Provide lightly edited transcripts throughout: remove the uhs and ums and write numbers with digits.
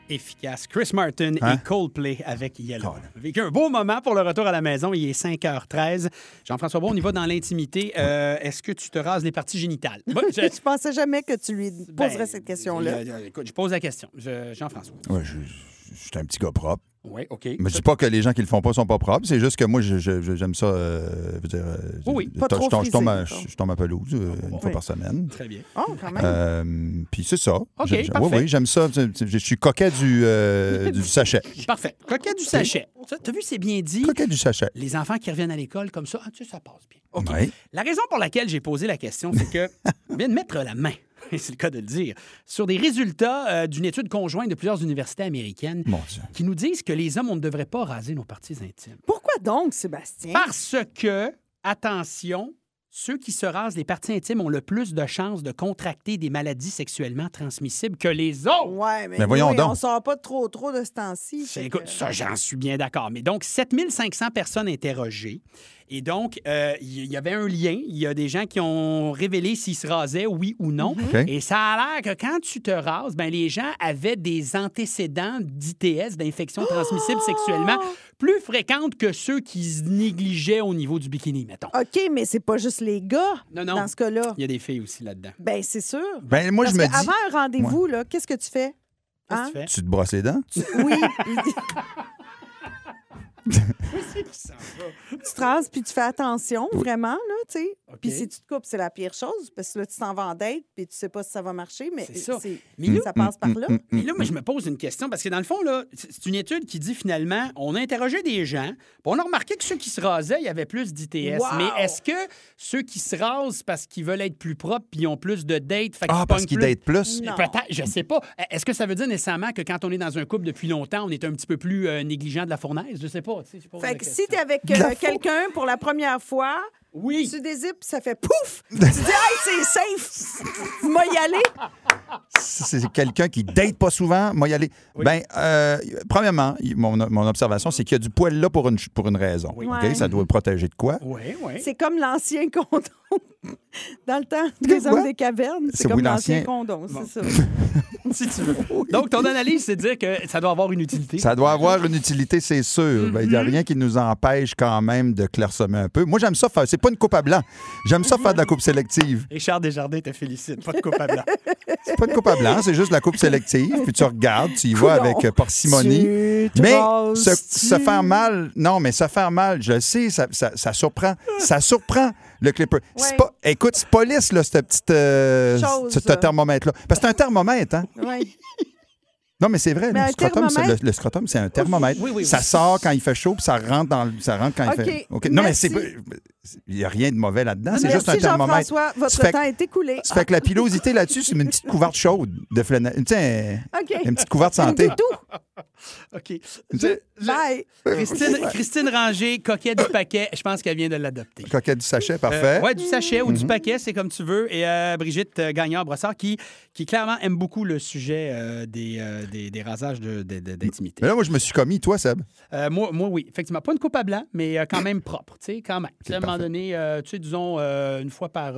efficace. Chris Martin et Coldplay avec Yellow. On a vécu un beau moment pour le retour à la maison. Il est 5h13. Jean-François Brault, on y va dans l'intimité. Est-ce que tu te rases les parties génitales? Je pensais jamais que tu lui poserais cette question-là. Écoute, je pose la question. Jean-François. Ouais, je suis un petit gars propre. Oui, OK. Mais je dis pas que les gens qui le font pas sont pas propres. C'est juste que moi, j'aime ça. Oui, pas trop frisé, je tombe à pelouse une fois par semaine. Très bien. Oh, quand même. Puis c'est ça. OK, parfait. Oui, j'aime ça. Je suis coquet du sachet. Parfait. Coquet du sachet. T'as vu, c'est bien dit. Coquet du sachet. Les enfants qui reviennent à l'école comme ça, tu sais, ça passe bien. OK. Oui. La raison pour laquelle j'ai posé la question, c'est que on vient de mettre la main, c'est le cas de le dire, sur des résultats d'une étude conjointe de plusieurs universités américaines qui nous disent que les hommes, on ne devrait pas raser nos parties intimes. Pourquoi donc, Sébastien? Parce que, attention, ceux qui se rasent les parties intimes ont le plus de chances de contracter des maladies sexuellement transmissibles que les autres. Ouais, mais voyons donc. on sort pas trop de ce temps-ci. Écoute, ça, j'en suis bien d'accord. Mais donc, 7500 personnes interrogées. Et donc, il y avait un lien. Il y a des gens qui ont révélé s'ils se rasaient, oui ou non. OK. Et ça a l'air que quand tu te rases, ben, les gens avaient des antécédents d'ITS, d'infections transmissibles sexuellement, plus fréquentes que ceux qui se négligeaient au niveau du bikini, mettons. OK, mais c'est pas juste les gars Non. dans ce cas-là. Il y a des filles aussi là-dedans. Ben c'est sûr. Ben, moi, Parce je me dis. avant un rendez-vous, là, qu'est-ce que tu fais? Qu'est-ce que tu fais? Tu te brosses les dents? Oui. Tu te rases puis tu fais attention, vraiment, là, tu sais. OK. Puis si tu te coupes, c'est la pire chose, parce que là, tu t'en vas en date puis tu sais pas si ça va marcher, mais C'est ça. ça passe par là. Mais là, moi, je me pose une question, parce que dans le fond, là, c'est une étude qui dit finalement, on a interrogé des gens, puis on a remarqué que ceux qui se rasaient, il y avait plus d'ITS. Wow! Mais est-ce que ceux qui se rasent parce qu'ils veulent être plus propres puis ils ont plus de dates, fait Ah, parce qu'ils datent plus? Non. Peut-être, je sais pas. Est-ce que ça veut dire nécessairement que quand on est dans un couple depuis longtemps, on est un petit peu plus négligent de la fournaise? Je sais pas. Tu sais, je pose la Fait que question. si t'es avec quelqu'un pour la première fois, Oui. tu dézippes, puis ça fait pouf! Tu dis, hey, c'est safe! Moi y aller! C'est quelqu'un qui date pas souvent, moi y aller. Oui. Ben, premièrement, mon observation, c'est qu'il y a du poil là pour une raison. Oui. OK? Ouais. Ça doit le protéger de quoi? Oui. C'est comme l'ancien condom. Dans le temps des quoi? hommes des cavernes, c'est comme oui, l'ancien l'ancien. condom, c'est ça. Si tu veux. Donc, ton analyse, c'est de dire que ça doit avoir une utilité. Ça doit avoir une utilité, c'est sûr. Ben, il n'y a rien qui nous empêche quand même de clairsemer un peu. Moi, j'aime ça faire. C'est pas une coupe à blanc. J'aime ça faire de la coupe sélective. Richard Desjardins te félicite. Pas de coupe à blanc. C'est pas une coupe à blanc, c'est juste la coupe sélective. Puis tu regardes, tu y vas Coudonc. avec parcimonie. Tu te Mais rases, se faire mal, non, mais se faire mal, je le sais, ça surprend. Ça surprend le clipper. C'est pas, écoute, c'est pas lisse, là, cette petite, Chose, ce thermomètre-là. Parce que c'est un thermomètre, hein? Ouais. Non, mais c'est vrai, Mais un le scrotum, thermomètre? le scrotum, c'est un thermomètre. Oui. Ça sort quand il fait chaud, puis ça rentre quand il fait. OK. Non, mais Merci. il n'y a rien de mauvais là-dedans. C'est juste un Merci thermomètre. Jean-François, votre Ça fait- temps est écoulé. Ça fait que la pilosité là-dessus, c'est une petite couverte chaude de flanelle. Tu sais, OK. une petite couverte santé. Doudou. OK. Bye. Christine Ranger, coquette du paquet, je pense qu'elle vient de l'adopter. Coquette du sachet, parfait. Oui, du sachet ou du paquet, c'est comme tu veux. Et Brigitte Gagnard-Brossard, qui clairement aime beaucoup le sujet des rasages d'intimité. Mais là, moi, je me suis commis, toi, Seb. Moi, oui. Effectivement, pas une coupe à blanc, mais quand même propre. Tu sais, quand même. Tu sais, à un moment parfait. donné, tu sais, disons, une fois par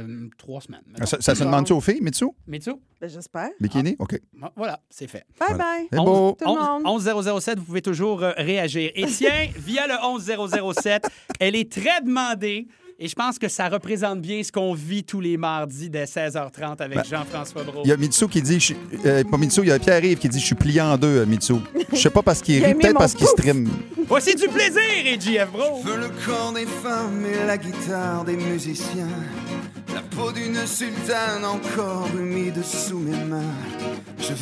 3 semaines. mettons. Ça se demande-tu aux filles, Mitsu? Mitsu? Ben, j'espère. Bikini? OK. Voilà, c'est fait. Bye bye. C'est beau. Tout le monde. 11007, vous pouvez toujours réagir. Et tiens, via le 11007, elle est très demandée. Et je pense que ça représente bien ce qu'on vit tous les mardis dès 16h30 avec Jean-François Brault. Il y a Mitsu qui dit... pas Mitsu, il y a Pierre-Yves qui dit « Je suis plié en deux, Mitsu. » Je sais pas parce qu'il Il a rit, aimé peut-être mon parce qu'il pouf. stream. Voici du plaisir, et JF Brault. Je veux le corps des femmes et la guitare des musiciens. La peau d'une sultane encore humide sous mes mains. Je veux